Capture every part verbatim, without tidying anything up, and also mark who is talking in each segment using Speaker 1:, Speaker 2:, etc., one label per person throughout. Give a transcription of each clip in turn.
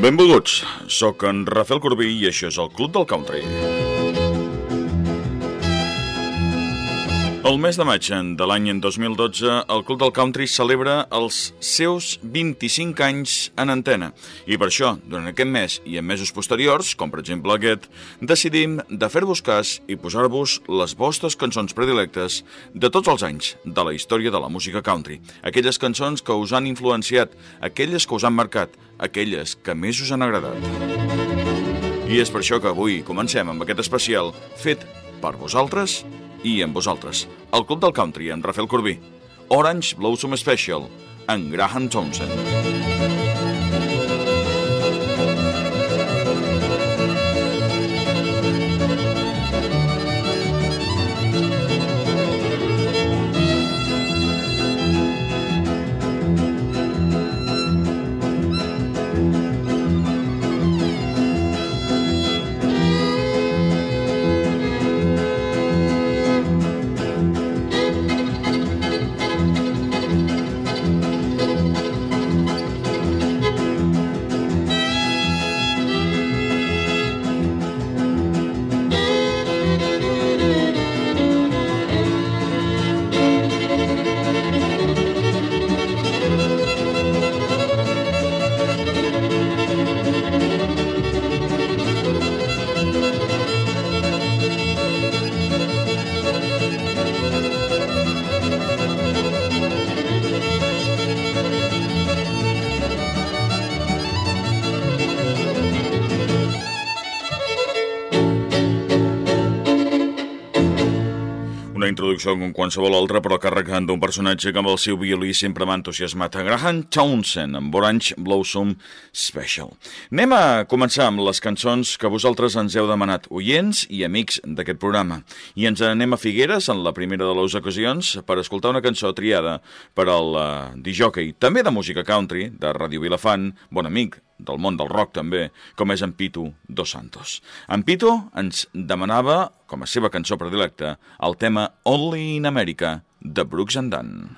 Speaker 1: Benvolguts, sóc en Rafael Corbí i això és el Club del Country. El mes de maig de l'any dos mil dotze, el Club del Country celebra els seus vint-i-cinc anys en antena. I per això, durant aquest mes i en mesos posteriors, com per exemple aquest, decidim de fer-vos cas i posar-vos les vostres cançons predilectes de tots els anys de la història de la música country. Aquelles cançons que us han influenciat, aquelles que us han marcat, aquelles que més us han agradat. I és per això que avui comencem amb aquest especial fet per vosaltres i amb vosaltres. El Club del Country, amb Rafael Corbí. Orange Blossom Special, en Graham Townsend. Una introducció com qualsevol altra, però carregant d'un personatge que amb el seu violí sempre m'ha entusiasmat. Graham Townsend, amb Orange Blossom Special. Anem a començar amb les cançons que vosaltres ens heu demanat, oients i amics d'aquest programa. I ens anem a Figueres, en la primera de les ocasions, per escoltar una cançó triada per al uh, discjòquei, també de música country, de Ràdio Vilafant, bon amic del món del rock també, com és en Pitu Dos Santos. En Pitu ens demanava, com a seva cançó predilecta, el tema Only in America, de Brooks and Dunn.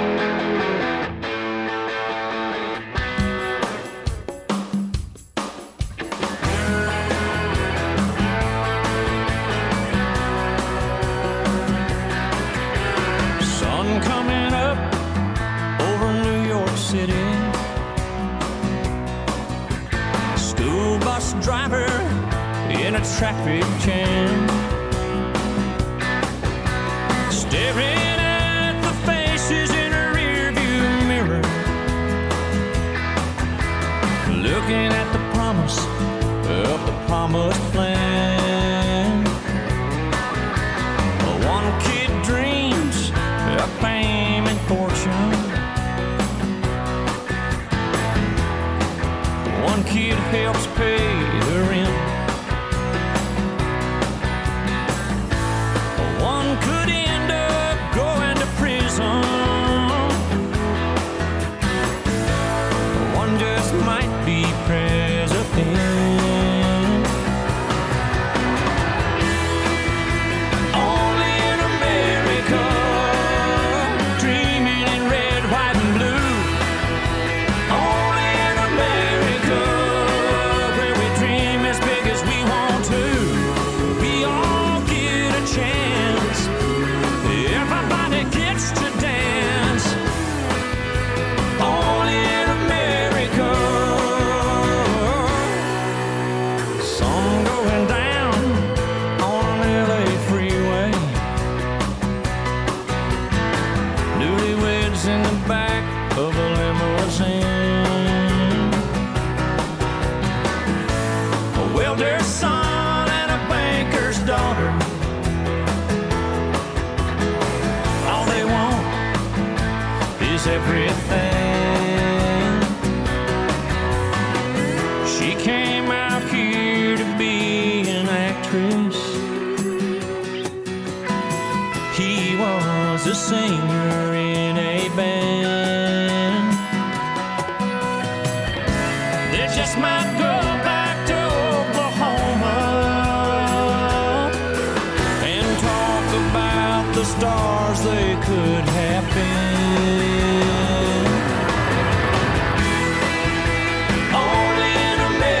Speaker 2: Sun coming up over New York City, bus driver in a traffic jam, staring at the faces in a rearview mirror, looking at the promise of the promised land. One kid dreams of fame and fortune, one kid helps pay the rent, one could end up going to prison, one just might be president. Only in America, dreaming in red, white and blue. Only in America, where we dream as big as we want to. We all get a chance, everybody gets to dance. Only in America. Sun going down on an L A freeway, newlyweds in the back of a limousine, a welder's son and a banker's daughter. All they want is everything. She came out here to be an actress, he was a singer in a band. They just might go back to Oklahoma and talk about the stars they could have been. Only in America.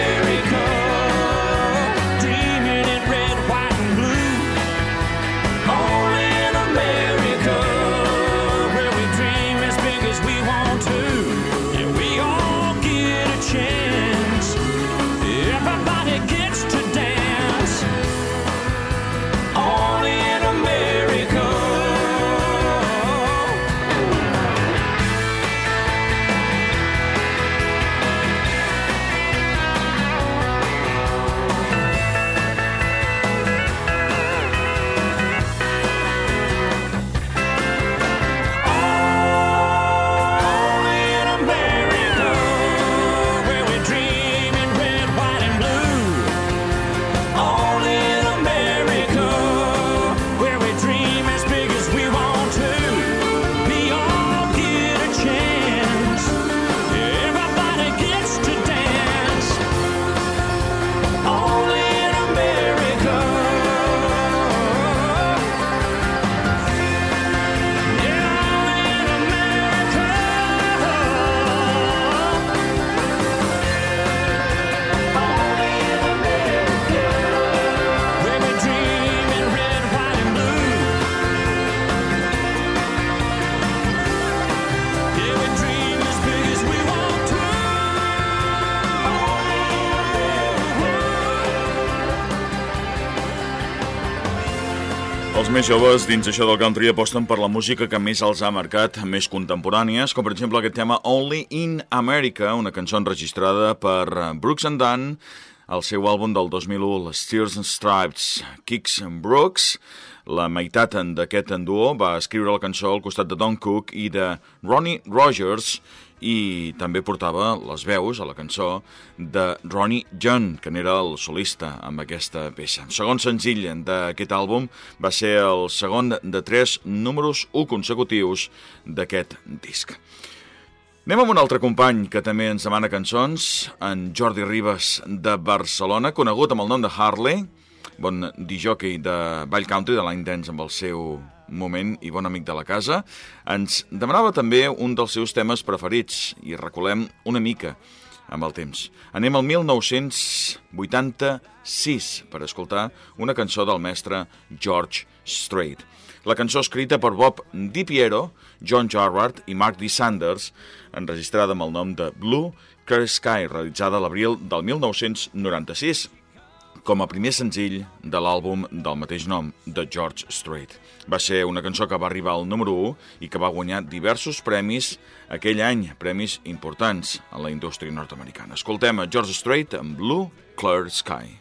Speaker 1: Els més joves dins això del country aposten per la música que més els ha marcat, més contemporànies, com per exemple aquest tema Only in America, una cançó enregistrada per Brooks and Dunn, el seu àlbum del dos mil u, les Stars and Stripes. Kix Brooks, la meitat d'aquest duo, va escriure la cançó al costat de Don Cook i de Ronnie Rogers, i també portava les veus a la cançó de Ronnie John, que n'era el solista amb aquesta peça. El segon senzill d'aquest àlbum va ser el segon de tres números u consecutius d'aquest disc. Anem amb un altre company que també ens demana cançons, en Jordi Ribas de Barcelona, conegut amb el nom de Harley, bon disjockey de ball country, de line dance amb el seu moment i bon amic de la casa. Ens demanava també un dels seus temes preferits i recolem una mica amb el temps. Anem al mil nou-cents vuitanta-sis per escoltar una cançó del mestre George Strait. La cançó escrita per Bob DiPiero, John Jarrard i Mark D. Sanders, enregistrada amb el nom de Blue Clear Sky, realitzada a l'abril del mil nou-cents noranta-sis, com a primer senzill de l'àlbum del mateix nom, de George Strait. Va ser una cançó que va arribar al número u i que va guanyar diversos premis aquell any, premis importants en la indústria nord-americana. Escoltem a George Strait amb Blue Clear Sky.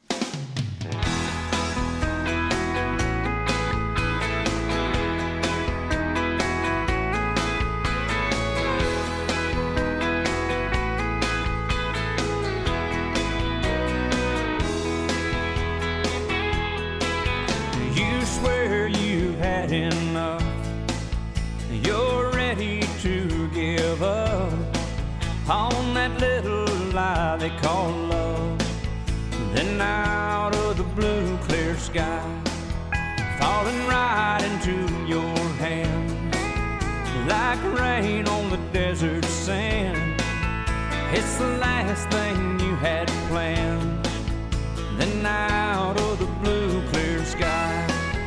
Speaker 2: Enough, you're ready to give up on that little lie they call love. Then out of the blue clear sky, falling right into your hands, like rain on the desert sand. It's the last thing you had planned. Then out of the blue clear sky,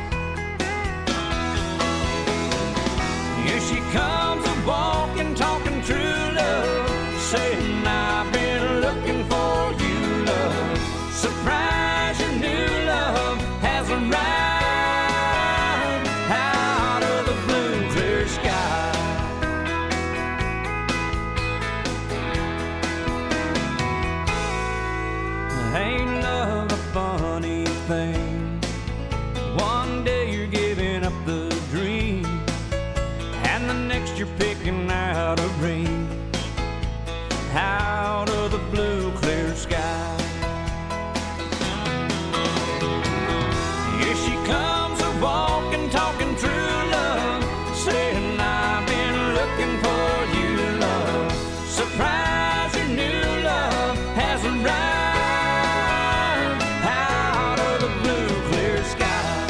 Speaker 2: here she comes a-walking, talking true love, saying I've been looking for you, love. Surprise, your new love has arrived out of the blue clear sky. Ain't love a funny thing? One day you're giving up the dream, and the next you're picking out a ring out of the blue clear sky. Here she comes a-walking, talking true love, saying I've been looking for you, love. Surprise, your new love has arrived out of the blue clear sky.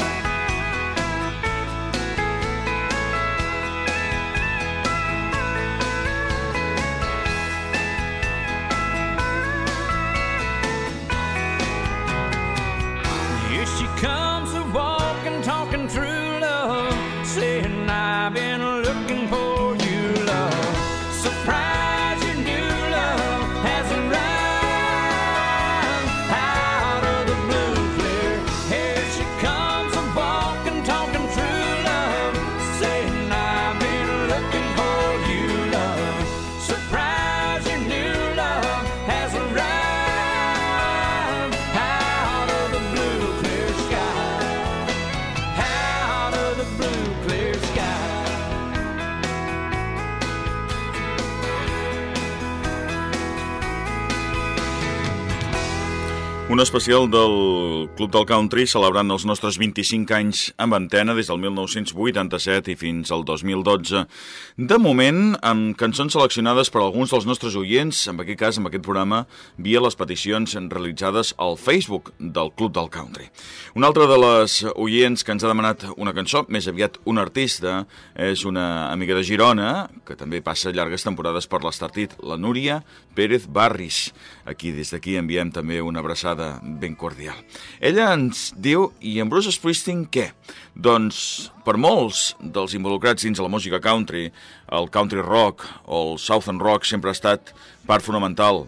Speaker 2: She comes a-walking, talking true love, saying I've been looking for you, love. Surprise, your new love has arrived out of the blue clear. Here she comes a-walking, talking true love, saying I've been looking for you, love. Surprise, your new love has arrived.
Speaker 1: Un especial del Club del Country celebrant els nostres vint-i-cinc anys amb antena des del mil nou-cents vuitanta-set i fins al dos mil dotze. De moment, amb cançons seleccionades per alguns dels nostres oients, en aquest cas, en aquest programa, via les peticions realitzades al Facebook del Club del Country. Una altra de les oients que ens ha demanat una cançó, més aviat un artista, és una amiga de Girona, que també passa llargues temporades per l'Estartit, la Núria Pérez Barris. Aquí, des d'aquí, enviem també una abraçada ben cordial. Ella ens diu, i en Bruce Springsteen què? Doncs, per molts dels involucrats dins de la música country, el country rock o el southern rock sempre ha estat part fonamental,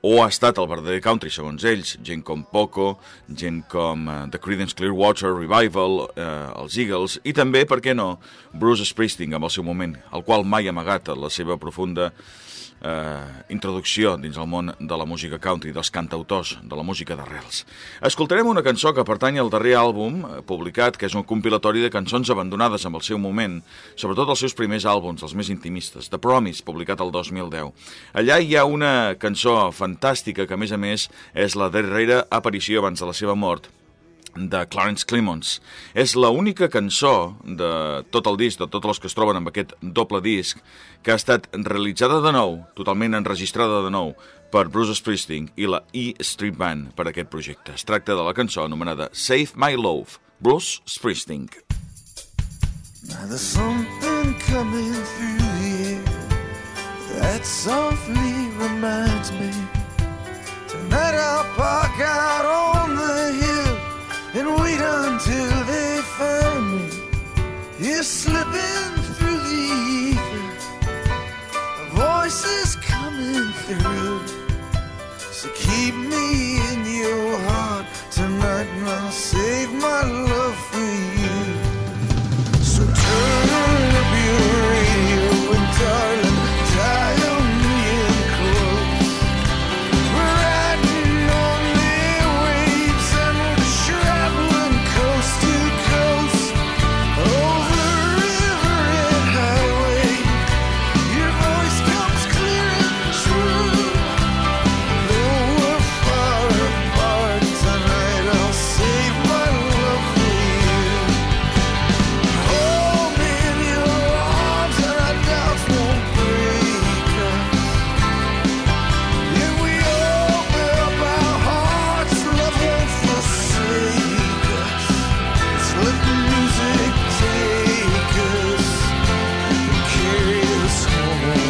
Speaker 1: o ha estat el verdader country segons ells, gent com Poco, gent com uh, The Creedence Clearwater Revival, uh, els Eagles, i també, per què no, Bruce Springsteen amb el seu moment, el qual mai ha amagat la seva profunda Uh, introducció dins el món de la música country, dels cantautors, de la música d'arrels. Escoltarem una cançó que pertany al darrer àlbum uh, publicat, que és un compilatori de cançons abandonades amb el seu moment, sobretot els seus primers àlbums, els més intimistes, The Promise, publicat el dos mil deu. Allà hi ha una cançó fantàstica que, a més a més, és la darrera aparició abans de la seva mort, de Clarence Clemons. És l'única cançó de tot el disc, de totes les que es troben amb aquest doble disc, que ha estat realitzada de nou, totalment enregistrada de nou, per Bruce Springsteen i la E Street Band per aquest projecte. Es tracta de la cançó anomenada Save My Love, Bruce Springsteen.
Speaker 3: Now there's something coming through the air that softly reminds me tonight I'll park out on the hill and wait until they find me. You're slipping through the ether, a voice is coming through. So keep me in your heart tonight and I'll save my love for you. So turn up your radio and darling, dial me in close. We're riding on the waves and we're traveling coast to coast, over river and highway. Your voice comes clear and true. Though we're far apart tonight, I'll save my love for you. Hold me in your arms and our doubts won't break us. If we open up our hearts, love won't forsake us. Let's let the music take us and carry us home.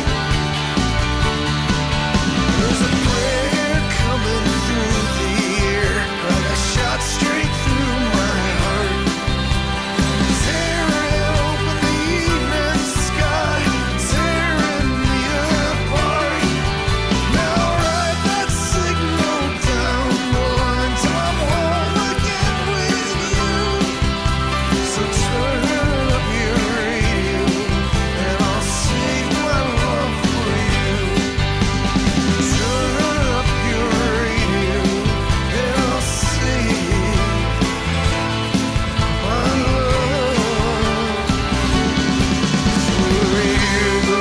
Speaker 3: There's a prayer coming through the air, like a shot straight through my heart. Tearing open the evening sky, tearing me apart. Now write that signal down the line till I'm home again with you. So turn up your radio and I'll save my love for you. Turn up your radio and I'll save my love for you.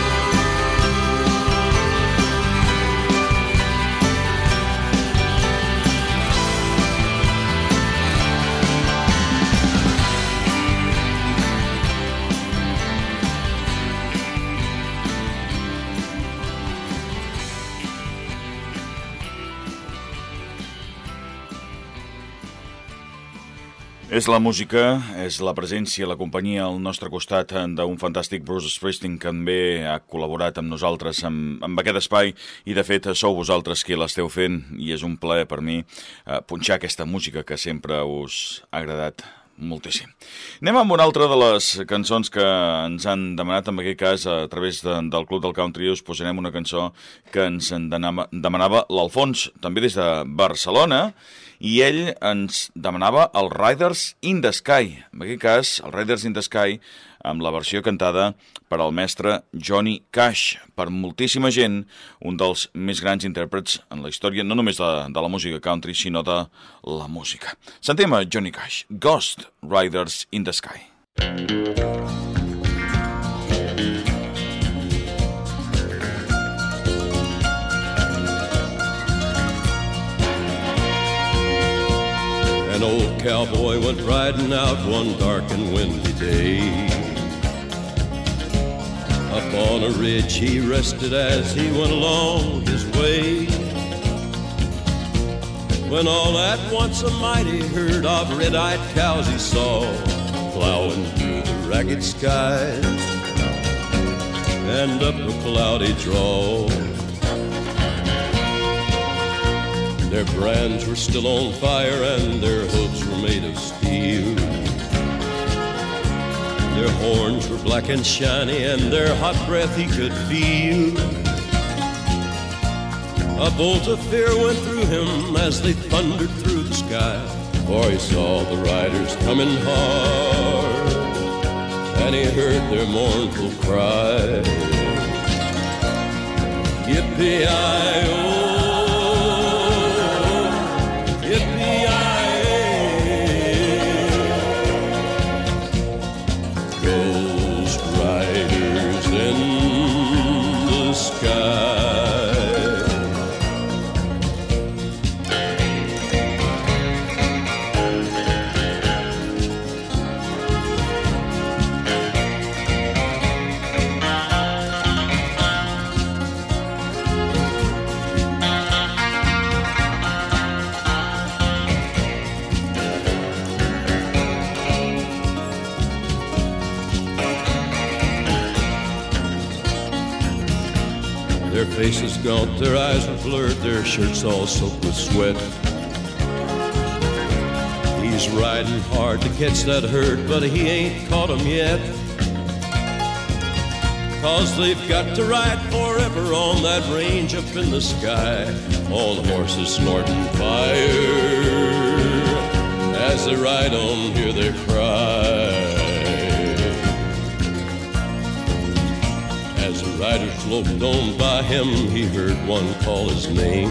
Speaker 1: És la música, és la presència, la companyia al nostre costat d'un fantàstic Bruce Springsteen que també ha col·laborat amb nosaltres amb, amb aquest espai i de fet sou vosaltres qui l'esteu fent i és un plaer per mi eh, punxar aquesta música que sempre us ha agradat moltíssim. Anem amb una altra de les cançons que ens han demanat, en aquest cas a través de, del Club del Country. Us posarem una cançó que ens en demanava, demanava l'Alfons, també des de Barcelona, i ell ens demanava el Riders in the Sky, en aquest cas el Riders in the Sky amb la versió cantada per al mestre Johnny Cash, per moltíssima gent un dels més grans intèrprets en la història, no només de, de la música country, sinó de la música. Sentim a Johnny Cash, Ghost Riders in the Sky.
Speaker 4: An old cowboy went riding out one dark and windy day. Up on a ridge he rested as he went along his way, when all at once a mighty herd of red-eyed cows he saw plowing through the ragged skies and up a cloudy draw. Their brands were still on fire and their hooves were made of steel. Their horns were black and shiny and their hot breath he could feel. A bolt of fear went through him as they thundered through the sky, for he saw the riders coming hard, and he heard their mournful cry. Yippee-i-oh, yippee-i-ay, ghost riders in the sky. Their faces gaunt, their eyes were blurred, their shirts all soaked with sweat. He's riding hard to catch that herd, but he ain't caught 'em yet. 'Cause they've got to ride forever on that range up in the sky, on horses snorting fire. As they ride on, hear their cry. As the riders loped on by him, he heard one call his name.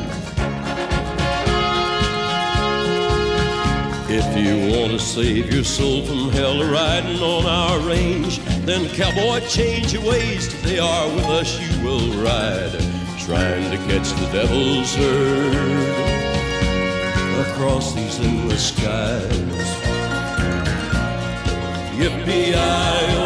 Speaker 4: If you want to save your soul from hell riding on our range, then cowboy, change your ways. Today are with us you will ride, trying to catch the devil's herd across these endless skies. Yippee-i-oh,